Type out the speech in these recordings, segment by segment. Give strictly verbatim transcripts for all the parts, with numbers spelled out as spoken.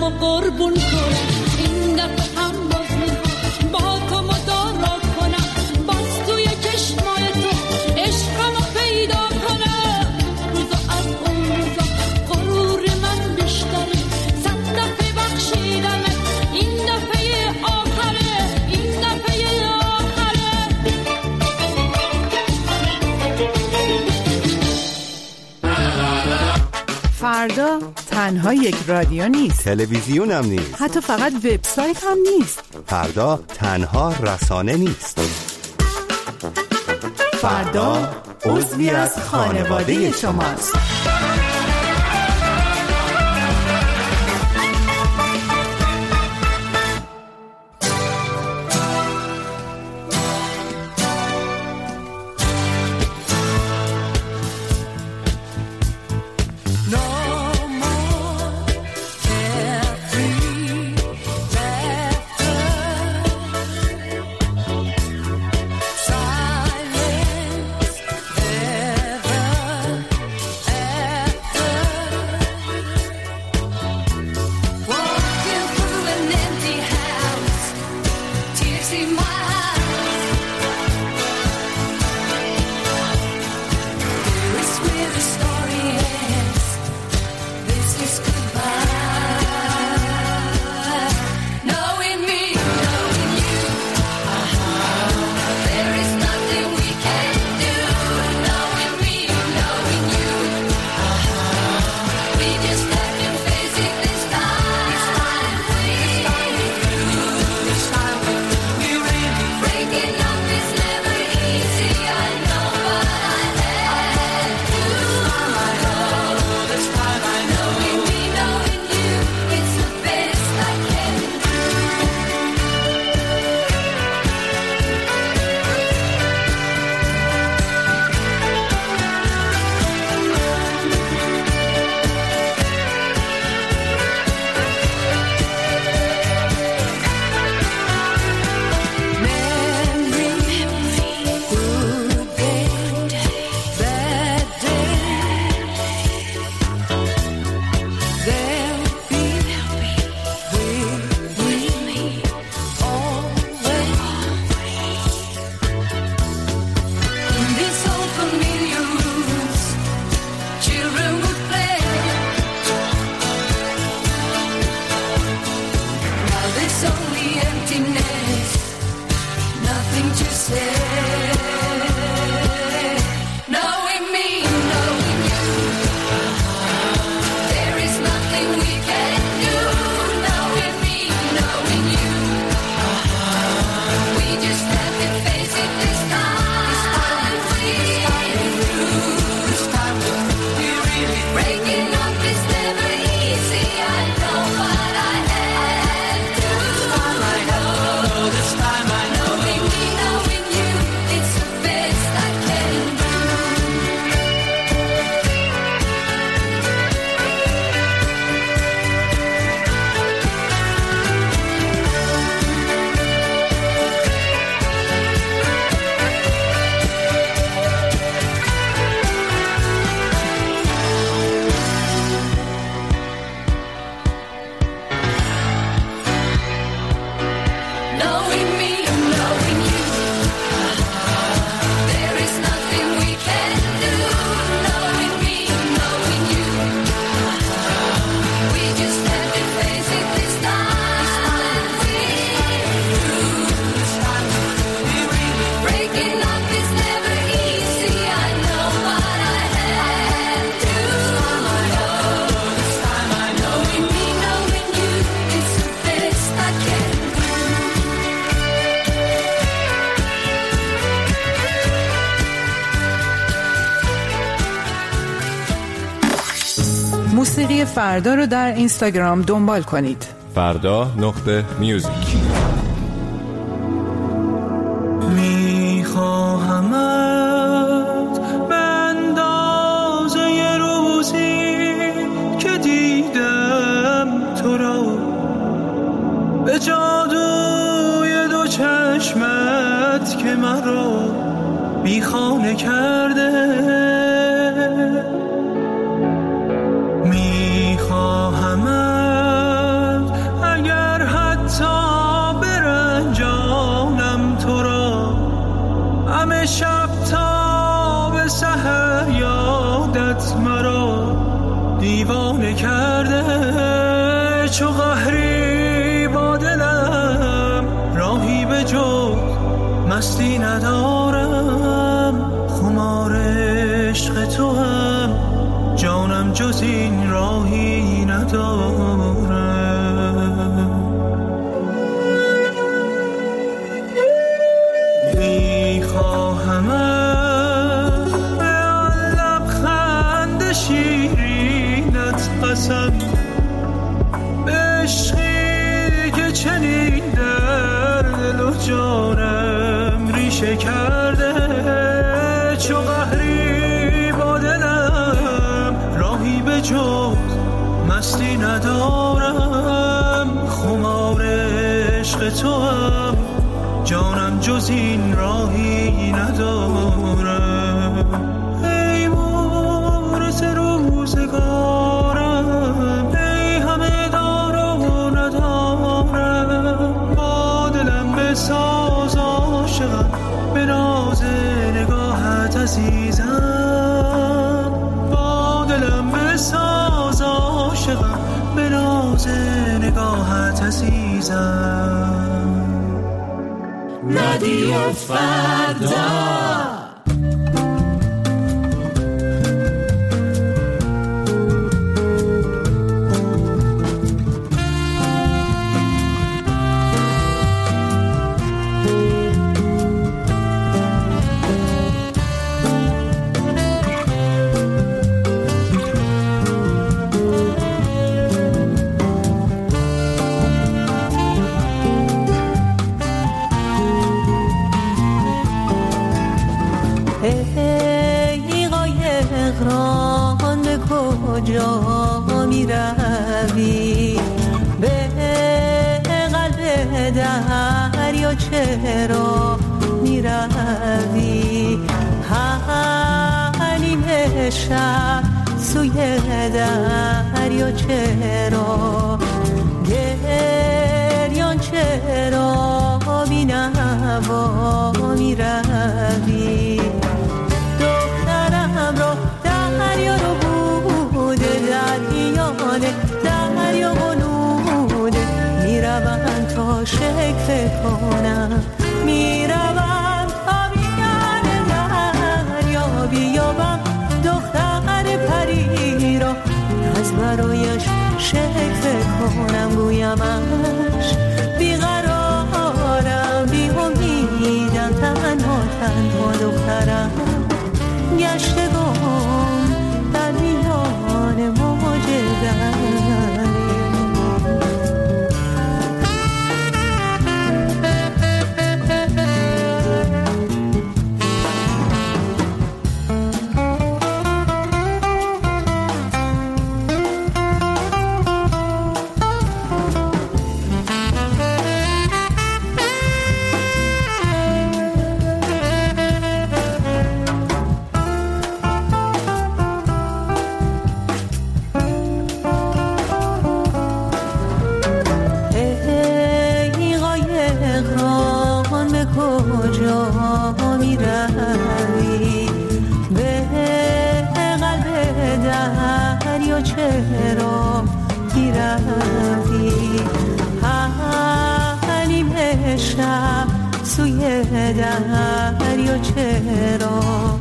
و قربون کنم، این دفعه هم باز میخوام با تو مدارا کنم، باز توی چشمای تو عشقمو پیدا کنم. روزا از اون روزا غرور من بیشتره، صد دفعه بخشیدمت، این دفعه آخره، این دفعه آخره. فردا تنها یک رادیو نیست، تلویزیون هم نیست، حتی فقط وبسایت هم نیست. فردا تنها رسانه نیست. فردا عضوی از خانواده شماست. موسیقی فردا رو در اینستاگرام دنبال کنید. فردا نقطه میوزیک. میخواهمت به اندازه ی روزی که دیدم تو را، به جادوی دو چشمت که مرا بیخانه کرده. میخواهمت شب تا به سحر یادت مرا دیوانه کرده، چو قهری با دلم راهی به جز مستی ندارم. خمار عشق تو هم جانم جز این راهی ندارم. میخواهم به آن لبخند شیرینت قسم، به عشقی که چنین در دل و جانم ریشه کرده، چو قهری با دلم راهی به جز مستی ندارم. خمار عشق تو هم جانم جز این راهی ندارم. ای مورث روزگارم، ای همه دار و ندارم، با دلم بساز عاشقم، به ناز نگاهت عزیزم. با دلم بساز عاشقم، به ناز نگاهت عزیزم. رادیو فردا. کجا می روی به قلب دریا، چرا می روی حلیم شب سوی دریا، چرا گریان، چرا بی نوا می روی. دخترم را دریا رو دریانه، دریا غنوده، میروم تا شکل کنم، میروم تا بیان دریا بیابم دختر پری را، از برایش شکل کنم، گویمش بیقرارم، بی امیدم، تنها تنها دخترم گشتگم در میان موج دریا. چرا گیروی حلیم شب سوی دریا، چرا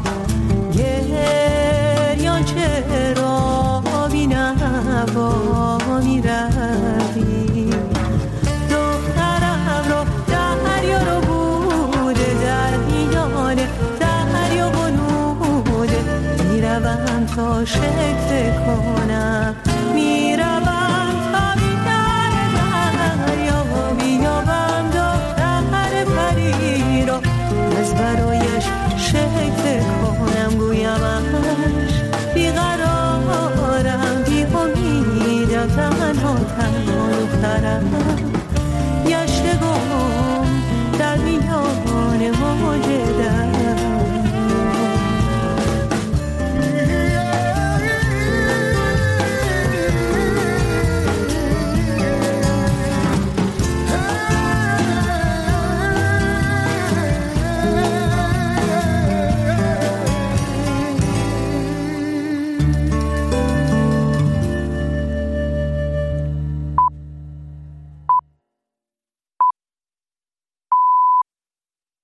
گریان، چرا بی نوا می روی. دخترم رو دریا رو بوده، دریانه دریا بنوده، میروم تا شکل کنم، میروم تا بیدن دریا بیابم دختر پری را، از برایش شکل کنم، گویمش بیقرارم، بی امیدم، تنها تنها دخترم گشتگم در میان موج دریا.